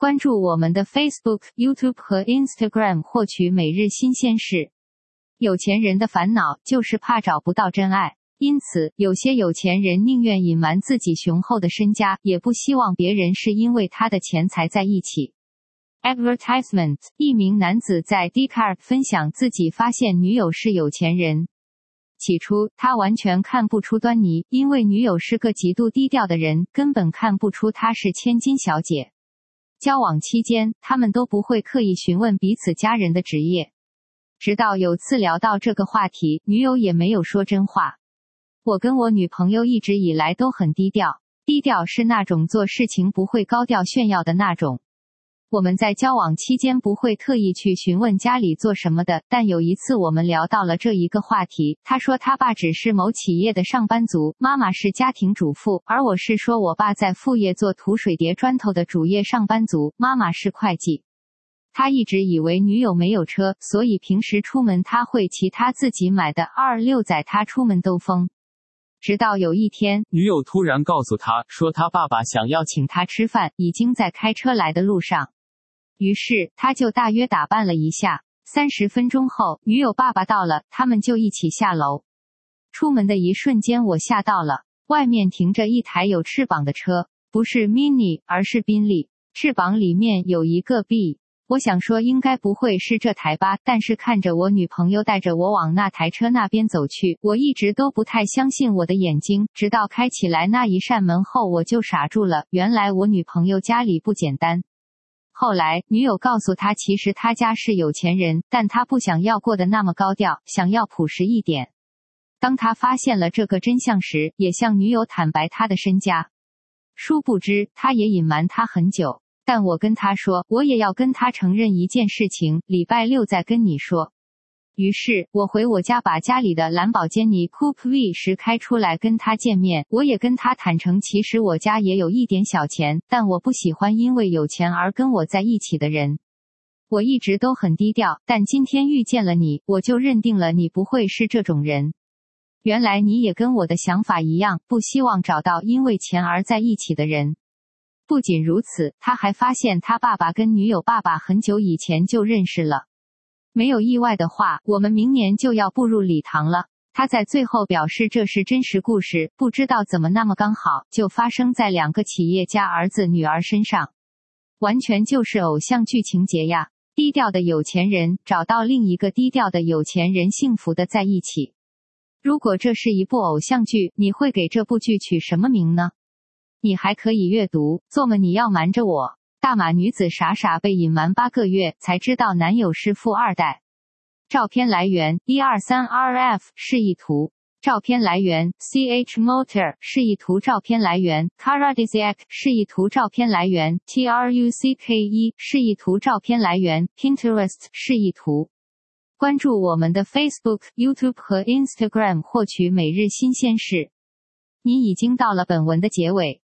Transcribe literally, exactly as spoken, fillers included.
关注我们的 Facebook、YouTube 和 Instagram 获取每日新鲜事。有钱人的烦恼就是怕找不到真爱，因此有些有钱人宁愿隐瞒自己雄厚的身家，也不希望别人是因为他的钱才在一起。Advertisement， 一名男子在 Dcard 分享自己发现女友是有钱人。起初他完全看不出端倪，因为女友是个极度低调的人，根本看不出她是千金小姐。交往期间，他们都不会刻意询问彼此家人的职业。直到有次聊到这个话题，女友也没有说真话。我跟我女朋友一直以来都很低调，低调是那种做事情不会高调炫耀的那种。我们在交往期间不会特意去询问家里做什么的，但有一次我们聊到了这一个话题，他说他爸只是某企业的上班族，妈妈是家庭主妇，而我是说我爸在副业做涂水叠砖头的主业上班族，妈妈是会计。他一直以为女友没有车，所以平时出门他会骑他自己买的二六载他出门兜风。直到有一天， 女友突然告诉他说他爸爸想要请他吃饭，已经在开车来的路上。于是他就大约打扮了一下，三十分钟后，女友爸爸到了，他们就一起下楼。出门的一瞬间我吓到了，外面停着一台有翅膀的车，不是 Mini， 而是宾利，翅膀里面有一个 B。我想说应该不会是这台吧，但是看着我女朋友带着我往那台车那边走去，我一直都不太相信我的眼睛，直到开起来那一扇门后我就傻住了，原来我女朋友家里不简单。后来女友告诉他，其实他家是有钱人，但他不想要过得那么高调，想要朴实一点。当他发现了这个真相时，也向女友坦白他的身家。殊不知他也隐瞒他很久，但我跟他说，我也要跟他承认一件事情，礼拜六再跟你说。于是我回我家把家里的兰博基尼 Coupe V 十开出来跟他见面，我也跟他坦诚其实我家也有一点小钱，但我不喜欢因为有钱而跟我在一起的人。我一直都很低调，但今天遇见了你，我就认定了你不会是这种人。原来你也跟我的想法一样，不希望找到因为钱而在一起的人。不仅如此，他还发现他爸爸跟女友爸爸很久以前就认识了。没有意外的话，我们明年就要步入礼堂了。他在最后表示这是真实故事，不知道怎么那么刚好，就发生在两个企业家儿子女儿身上。完全就是偶像剧情节呀！低调的有钱人找到另一个低调的有钱人，幸福的在一起。如果这是一部偶像剧，你会给这部剧取什么名呢？你还可以阅读，做么你要瞒着我。大马女子傻傻被隐瞒八个月，才知道男友是富二代。照片来源 一二三 R F 示意图。照片来源 C H Motor 示意图。照片来源 Caradisiac 示意图。照片来源 T R U C K E 示意图。照片来源 Pinterest 示意图。关注我们的 Facebook、YouTube 和 Instagram 获取每日新鲜事。你已经到了本文的结尾。